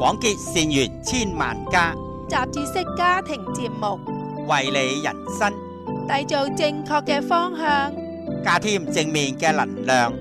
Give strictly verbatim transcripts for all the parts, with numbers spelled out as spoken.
廣結善緣千萬家， 雜誌式家庭節目， 為你人生締造正確嘅方向， 加添正面嘅能量。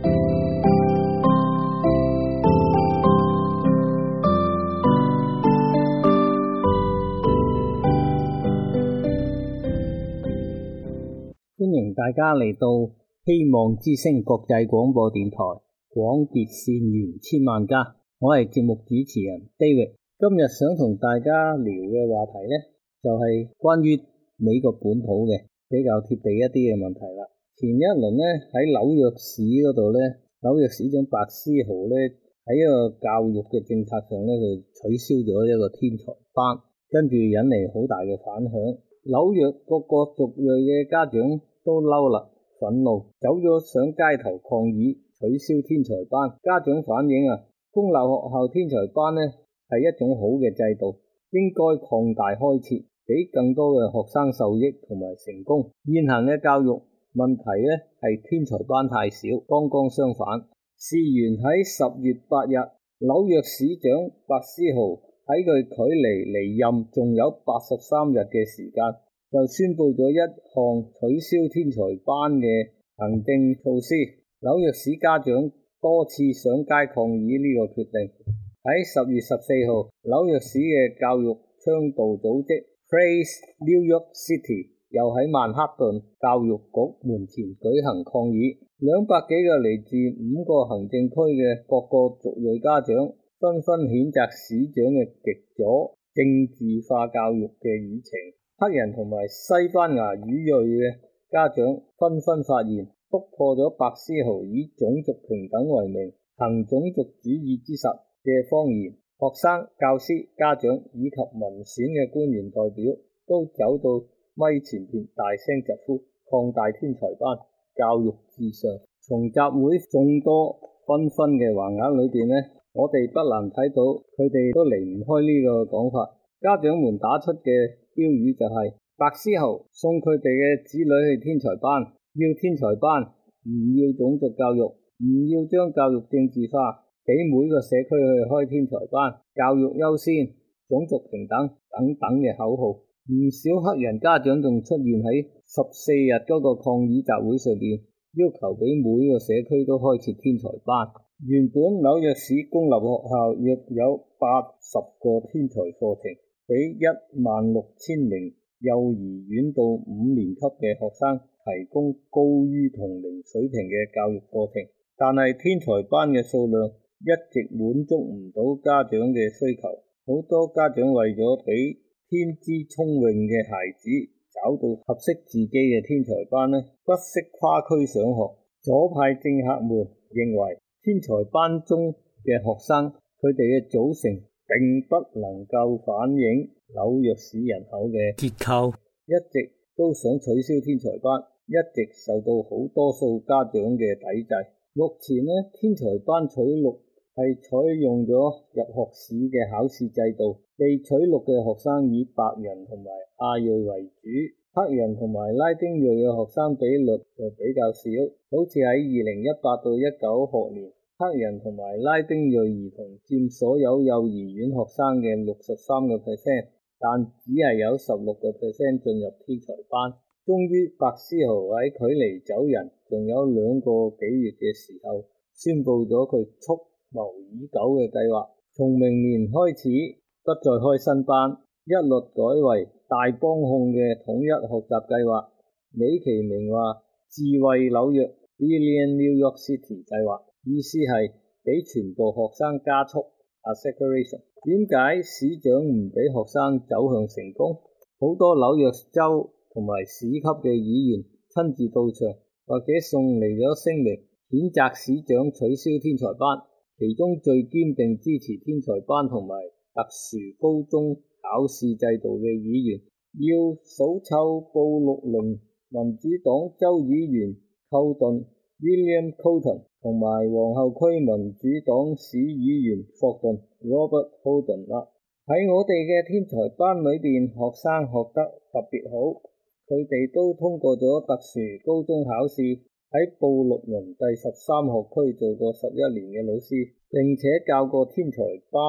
歡迎大家嚟到希望之聲國際廣播電台，廣結善緣千萬家。我係節目主持人 David， 今日想同大家聊嘅話題呢，就係、是、關於美國本土嘅比較貼地一啲嘅問題啦。前一輪呢，喺紐約市嗰度呢，紐約市長白思豪呢，喺一個教育嘅政策上呢，佢取消咗一個天才班，跟住引嚟好大嘅反響。紐約各個族裔嘅家長都嬲啦，憤怒，走咗上街頭抗議取消天才班。家長反映啊，公立學校天才班呢係一種好嘅制度，應該擴大開設，俾更多嘅學生受益同埋成功。現行嘅教育問題呢係天才班太少，剛剛相反。事源喺十月八日，紐約市長白思豪喺佢距離離任仲有八十三日嘅時間，就宣布咗一項取消天才班嘅行政措施。紐約市家長多次上街抗議呢個決定。喺十月十四號，紐約市嘅教育倡導組織 Praise New York City 又喺曼克頓教育局門前舉行抗議。兩百幾個嚟自五個行政區嘅各個族裔家長紛紛譴責市長嘅極左政治化教育嘅議程。黑人同埋西班牙語裔嘅家長紛紛發言，突破咗白思豪以種族平等為名行種族主義之實嘅謊言。學生、教師、家長以及民選嘅官員代表都走到咪前邊大聲疾呼擴大天才班，教育至上。從集會眾多紛紛嘅橫額裏邊呢，我哋不難睇到佢哋都離唔開呢個講法。家長們打出嘅標語就係、是、白思豪送佢哋嘅子女去天才班，要天才班，唔要種族教育，唔要將教育政治化，俾每個社區去開天才班，教育優先，種族平等等等嘅口號。唔少黑人家長仲出現喺十四日嗰個抗議集會上邊，要求俾每個社區都開設天才班。原本紐約市公立學校約有八十個天才課程，俾一萬六千名幼兒園到五年級嘅學生提供高於同齡水平嘅教育課程，但係天才班嘅數量一直滿足唔到家長嘅需求。好多家長為咗俾天資聰穎嘅孩子找到合適自己嘅天才班呢，不惜跨區上學。左派政客們認為天才班中嘅學生佢哋嘅組成並不能夠反映紐約市人口嘅結構，一直都想取消天才班，一直受到好多數家長嘅抵制。目前呢，天才班取錄係採用咗入學試嘅考試制度，被取錄嘅學生以白人同埋亞裔為主，黑人同埋拉丁裔嘅學生比率就比較少。好似喺二零一八到一九學年，黑人同埋拉丁裔兒童佔所有幼兒園學生嘅六十三個 percent， 但只係有十六個 percent 進入天才班。終於白思豪喺距離走人仲有兩個幾月嘅時候，宣布咗佢蓄謀已久嘅計劃，從明年開始不再開新班，一律改為大幫控嘅統一學習計劃，美其名話智慧紐約 Brilliant New York City 計劃，意思係俾全部學生加速 acceleration。 點解市長唔俾學生走向成功？好多紐約州同埋市級嘅議員親自到場，或者送嚟咗聲明譴責市長取消天才班。其中最堅定支持天才班同埋特殊高中考試制度嘅議員，要數臭布魯倫民主黨州議員寇頓 William Cotton 同埋皇后區民主黨市議員霍頓 Robert Holden 啦。喺我哋嘅天才班裏邊，學生學得特別好，佢哋都通過咗特殊高中考試。喺布魯倫第十三學區做過十一年嘅老師，並且教過天才班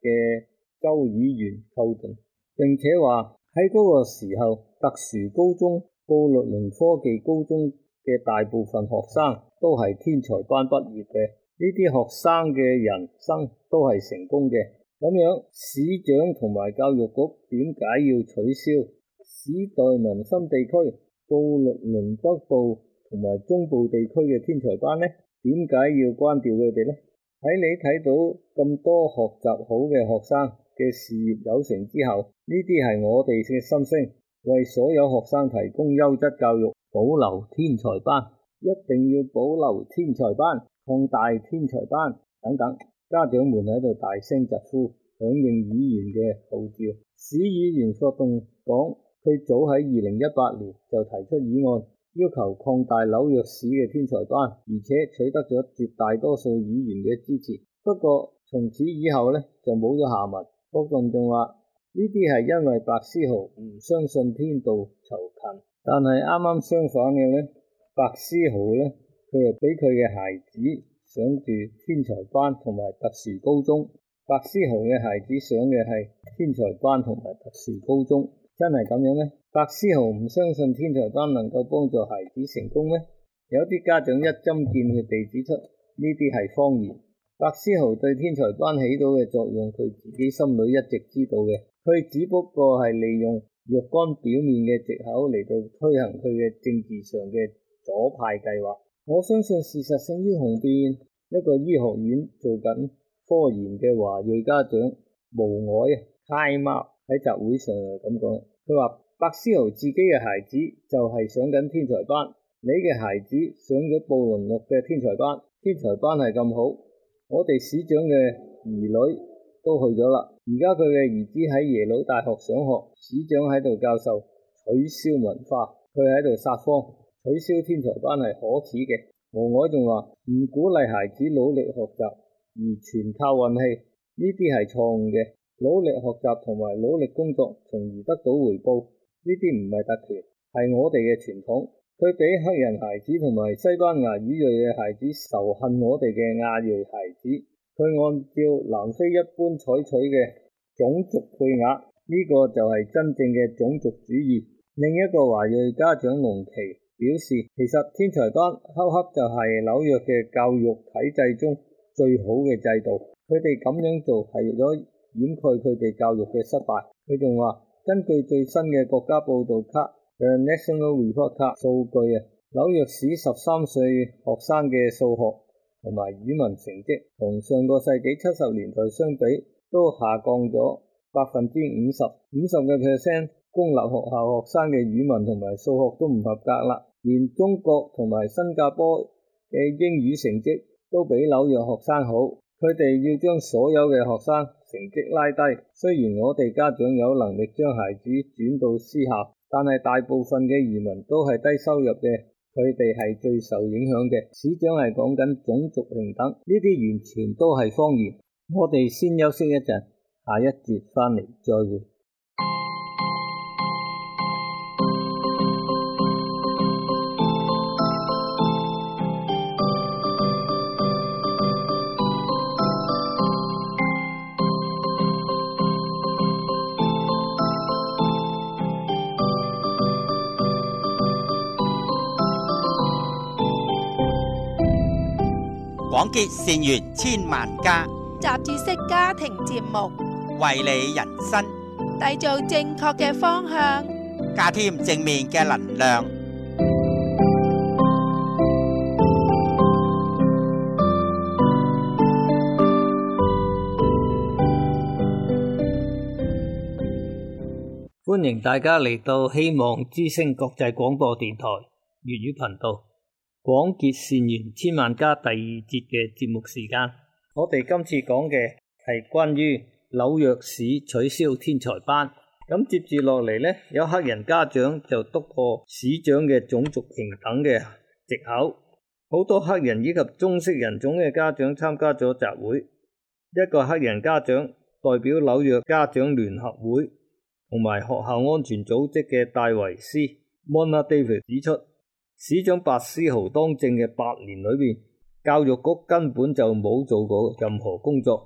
嘅州議員寇頓，並且話喺嗰個時候，特殊高中布律倫科技高中嘅大部分學生都係天才班畢業嘅，呢啲學生嘅人生都係成功嘅。咁樣市長同埋教育局點解要取消史代文森地區、布律倫北部同埋中部地區嘅天才班呢？點解要關掉佢哋呢？喺你睇到咁多學習好嘅學生嘅事業有成之後，呢啲係我哋嘅心聲，為所有學生提供優質教育，保留天才班，一定要保留天才班，擴大天才班等等。家長們喺度大聲疾呼，響應議員嘅號召。市議員霍頓講，佢早喺二零一八年就提出議案，要求擴大紐約市嘅天才班，而且取得咗絕大多數議員嘅支持。不過從此以後呢，就冇咗下文。霍頓仲話呢啲係因為白思豪唔相信天道酬勤，但係啱啱相反嘅呢，白思豪呢，佢又俾佢嘅孩子想住天才班同埋特殊高中。白思豪嘅孩子想嘅係天才班同埋特殊高中，真係咁樣咩？白思豪唔相信天才班能夠幫助孩子成功咩？有啲家長一針見血地指出呢啲係謊言。白思豪對天才班起到嘅作用，佢自己心裏一直知道嘅，佢只不過係利用若干表面嘅藉口嚟到推行佢嘅政治上嘅左派計劃。我相信事實勝於雄辯。一個醫學院做緊科研嘅華裔家長無礙啊，太貓喺集會上係咁講，佢話白思豪自己嘅孩子就係上緊天才班，你嘅孩子上咗布倫諾嘅天才班，天才班係咁好，我哋市長嘅兒女都去咗啦，而家佢嘅兒子喺耶魯大學上學，市長喺度教授取消文化，佢喺度撒謊，取消天才班係可恥嘅。無礙仲話唔鼓勵孩子努力學習，而全靠運氣，呢啲係錯誤嘅。努力學習同埋努力工作，從而得到回報，呢啲唔係特權，係我哋嘅傳統。佢比黑人孩子同埋西班牙語裔嘅孩子仇恨我哋嘅亞裔孩子。佢按照南非一般採取嘅種族配額，呢個就係真正嘅種族主義。另一個華裔家長龍奇表示，其實天才班恰恰就係紐約嘅教育體制中最好嘅制度，佢哋咁樣做係為咗掩蓋佢哋教育嘅失敗。佢仲話，根據最新嘅國家報道卡 The National Report 卡數據啊，紐約市十三歲學生嘅數學同埋語文成績同上個世紀七十年代相比都下降咗百分之五十，五十嘅 percent。公立學校學生嘅語文同埋數學都唔合格啦，連中國同埋新加坡嘅英語成績都比紐約學生好。佢哋要將所有嘅學生成績拉低。雖然我哋家長有能力將孩子轉到私校，但係大部分嘅移民都係低收入嘅，佢哋係最受影響嘅。市長係講緊種族平等，呢啲完全都係謊言。我哋先休息一陣，下一節翻嚟再會。 廣結善緣千萬家， 雜誌式家庭節目， 為你人生締造正確嘅方向， 加添正面嘅能量。 歡迎大家嚟到希望之聲國際廣播電台粵語頻道。廣結善緣千萬家第二節嘅節目時間，我哋今次講嘅係關於紐約市取消天才班。咁接住落嚟呢，有黑人家長就督破市長嘅種族平等嘅藉口，好多黑人以及棕色人種嘅家長參加咗集會。一個黑人家長代表紐約家長聯合會同埋學校安全組織嘅戴維斯 Mona Davis 指出，市長白思豪當政嘅八年裏邊，教育局根本就冇做過任何工作，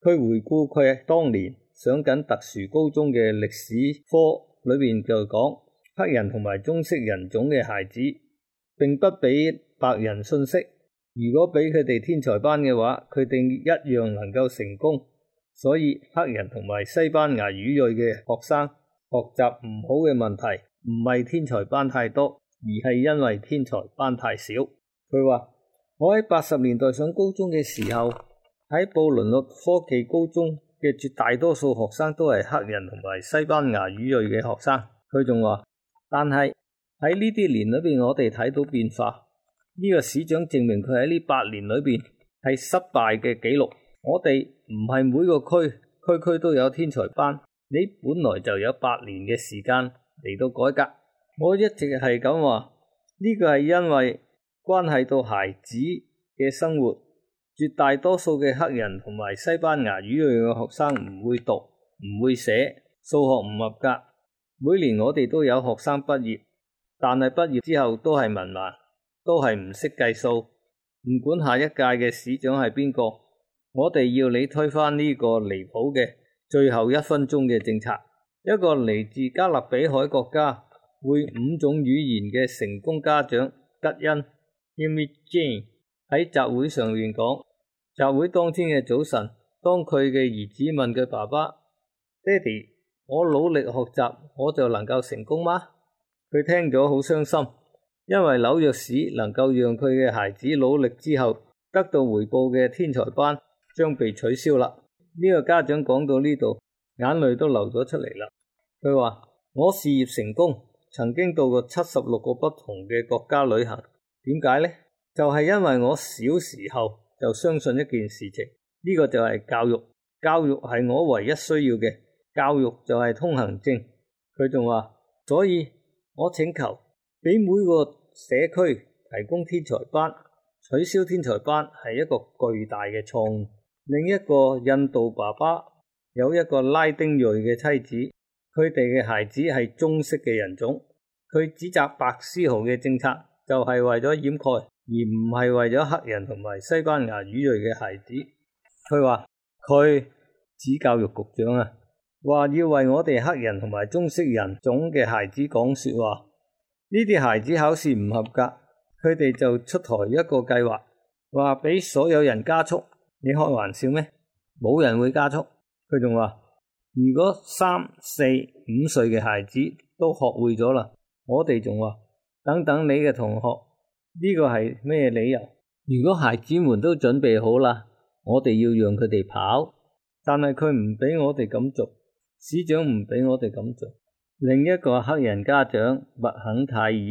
佢回顧佢當年上緊特殊高中嘅歷史科裏邊就講，黑人同埋棕色人種嘅孩子並不比白人遜色，如果俾佢哋天才班嘅話，佢哋一樣能夠成功。所以黑人同埋西班牙語裔嘅學生學習唔好嘅問題唔係天才班太多，而係因為天才班太少。佢話，我喺八十年代上高中嘅時候，喺布倫諾科技高中嘅絕大多數學生都係黑人同埋西班牙語裔嘅學生。佢仲話，但係喺呢啲年裏邊，我哋睇到變化。呢個市長證明佢喺呢八年裏邊係失敗嘅紀錄。我哋唔係每個區區區都有天才班，你本來就有八年嘅時間嚟到改革。我一直係咁話，呢個係因為關係到孩子嘅生活。絕大多數嘅黑人同埋西班牙語裔嘅學生唔會讀，唔會寫，數學唔合格。每年我哋都有學生畢業，但係畢業之後都係文盲，都係唔識計數。唔管下一屆嘅市長係邊個，我哋要你推翻呢個離譜嘅最後一分鐘嘅政策。一個嚟自加勒比海國家會五種語言嘅成功家長吉恩 Amy Jane 喺集會上面講，集會當天嘅早晨，當佢嘅兒子問佢爸爸，爹哋，我努力學習，我就能夠成功嗎？佢聽咗好傷心，因為紐約市能夠讓佢嘅孩子努力之後得到回報嘅天才班將被取消啦。呢個家長講到呢度，眼淚都流咗出嚟啦。佢話，我事業成功，曾經到過七十六個不同嘅國家旅行。點解呢？就係因為我小時候就相信一件事情，呢個就係教育。教育係我唯一需要嘅，教育就係通行證。佢仲話，所以我請求俾每個社區提供天才班，取消天才班係一個巨大嘅錯誤。另一個印度爸爸有一個拉丁裔嘅妻子，佢哋嘅孩子係棕色嘅人種。佢指責白思豪嘅政策就係為咗掩蓋，而唔係為咗黑人同埋西班牙語裔嘅孩子。佢話佢指教育局長啊，話要為我哋黑人同埋棕色人種嘅孩子講說話。呢啲孩子考試唔合格，佢哋就出台一個計劃，話俾所有人加速。你開玩笑咩？冇人會加速。佢仲話，如果三四五歲嘅孩子都學會咗啦，我哋仲話等等你嘅同學，呢個係咩理由？如果孩子們都準備好啦，我哋要讓佢哋跑，但係佢唔俾我哋咁做，市長唔俾我哋咁做。另一個黑人家長麥肯泰爾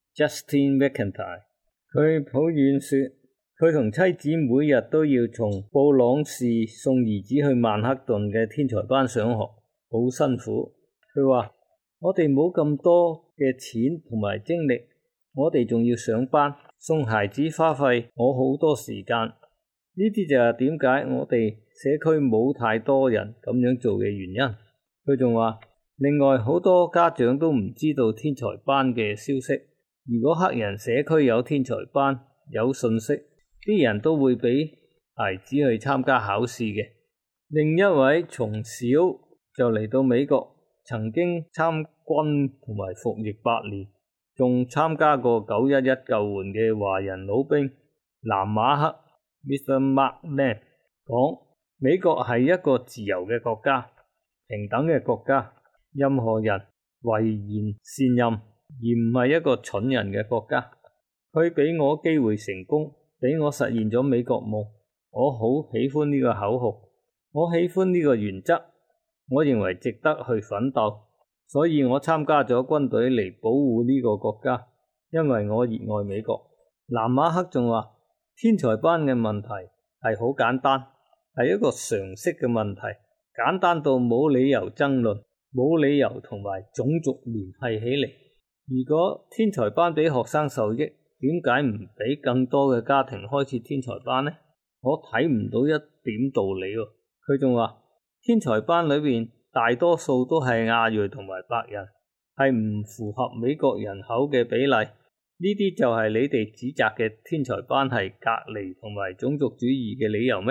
Justin McIntyre， 佢抱怨說，佢同妻子每日都要從布朗士送兒子去曼克頓嘅天才班上學，好辛苦。佢話，我哋冇咁多嘅錢同埋精力，我哋仲要上班，送孩子花費我好多時間。呢啲就係點解我哋社區冇太多人咁樣做嘅原因。佢仲話，另外好多家長都唔知道天才班嘅消息。如果黑人社區有天才班，有信息，啲人都會俾孩子去參加考試嘅。另一位從小就嚟到美國，曾經參軍同埋服役八年，仲參加過九一一救援嘅華人老兵南馬克 Mister Mark Lam 講，美國係一個自由嘅國家，平等嘅國家，任何人唯賢善任，而唔係一個蠢人嘅國家。佢俾我機會成功，俾我實現咗美國夢。我好喜歡呢個口號，我喜歡呢個原則，我認為值得去奮鬥，所以我參加咗軍隊嚟保護呢個國家，因為我熱愛美國。南馬克仲話，天才班嘅問題係好簡單，係一個常識嘅問題，簡單到冇理由爭論，冇理由同埋種族聯繫起嚟。如果天才班俾學生受益，點解唔俾更多嘅家庭開設天才班呢？我睇唔到一點道理喎。佢仲話，天才班裏邊大多數都係亞裔同埋白人，係唔符合美國人口嘅比例。呢啲就係你哋指責嘅天才班係隔離同埋種族主義嘅理由咩？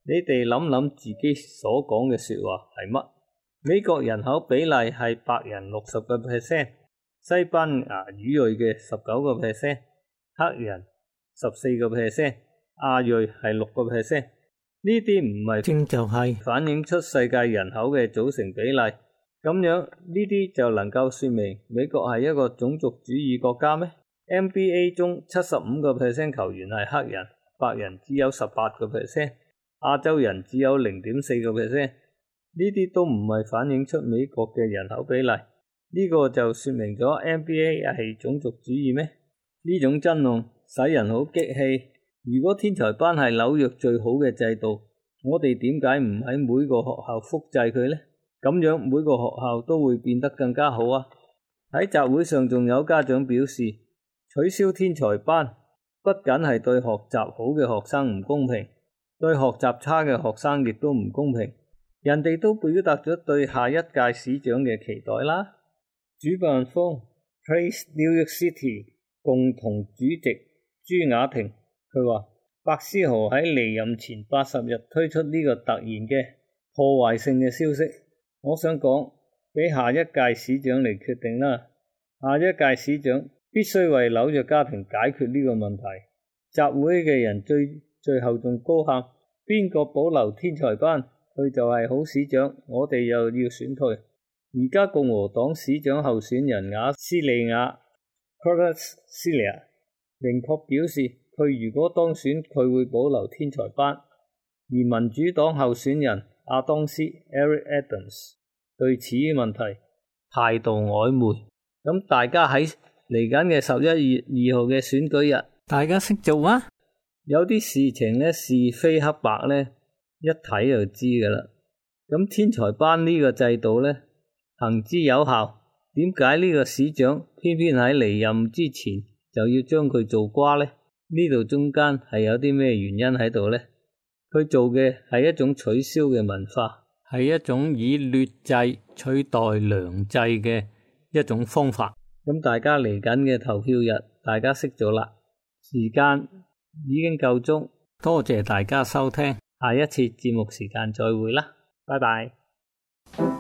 你哋諗諗自己所講嘅說話係乜？美國人口比例係白人六十個 percent， 西班牙語裔嘅十九個 percent， 黑人十四個 percent， 亞裔係六個 percent。呢啲唔係正就係反映出世界人口嘅組成比例，咁樣呢啲就能夠說明美國係一個種族主義國家咩？ N B A 中七十五個 percent 球員係黑人，白人只有十八個 percent， 亞洲人只有 零點四個 percent， 呢啲都唔係反映出美國嘅人口比例，呢個就說明咗 N B A 係種族主義咩？呢種爭論使人好激氣。如果天才班係紐約最好嘅制度，我哋點解唔喺每個學校複製佢呢？咁樣每個學校都會變得更加好啊！喺集會上仲有家長表示，取消天才班不僅係對學習好嘅學生唔公平，對學習差嘅學生亦都唔公平。人哋都表達咗對下一屆市長嘅期待啦。主辦方 Praise New York City 共同主席朱雅婷佢話，白思豪喺離任前八十日推出呢個突然嘅破壞性嘅消息，我想講俾下一屆市長嚟決定啦。下一屆市長必須為紐約家庭解決呢個問題。集會嘅人最最後仲高喊，邊個保留天才班，佢就係好市長，我哋又要選退。而家共和黨市長候選人雅斯利亞 Cruz Celia 明確表示，佢如果當選，佢會保留天才班。而民主黨候選人亞當斯 Eric Adams 對此問題態度曖昧。咁大家喺嚟緊嘅十一月二號嘅選舉日，大家識做嗎？有啲事情呢，是非黑白呢，一睇就知噶啦。咁天才班呢個制度呢，行之有效，點解呢個市長偏偏喺離任之前就要將佢做瓜呢？呢度中間係有啲咩原因喺度呢？佢做嘅係一種取消嘅文化，係一種以劣制取代良制嘅一種方法。咁大家嚟緊嘅投票日，大家識咗啦。時間已經夠鐘，多謝大家收聽，下一次節目時間再會啦，拜拜。